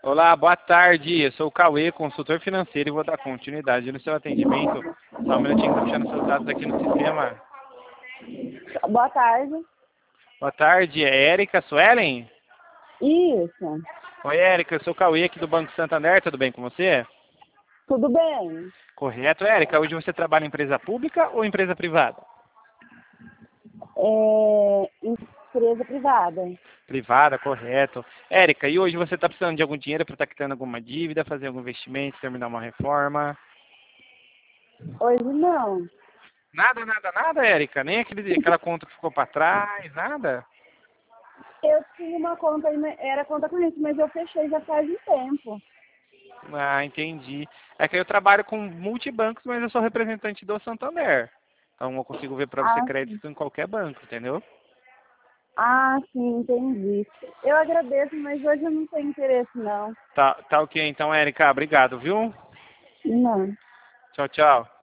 Olá, boa tarde. Eu sou o Cauê, consultor financeiro, e vou dar continuidade no seu atendimento. Só um minutinho que eu tô puxando seus dados aqui no sistema. Boa tarde. Boa tarde, é Érica Suelen? Isso. Oi, Érica, eu sou o Cauê aqui do Banco Santander, tudo bem com você? Tudo bem? Correto, Érica. Hoje você trabalha em empresa pública ou empresa privada? Empresa privada. Privada, correto. Érica, e hoje você está precisando de algum dinheiro para estar quitando alguma dívida, fazer algum investimento, terminar uma reforma? Hoje não. Nada, nada, nada, Érica? Nem aquela conta que ficou para trás, nada? Eu tinha uma conta, era conta corrente, mas eu fechei já faz um tempo. Ah, entendi. É que eu trabalho com multibancos, mas eu sou representante do Santander. Então eu consigo ver para você Ah, sim. crédito em qualquer banco, entendeu? Ah, sim, entendi. Eu agradeço, mas hoje eu não tenho interesse, não. Tá ok então, Érica. Obrigado, viu? Não. Tchau, tchau.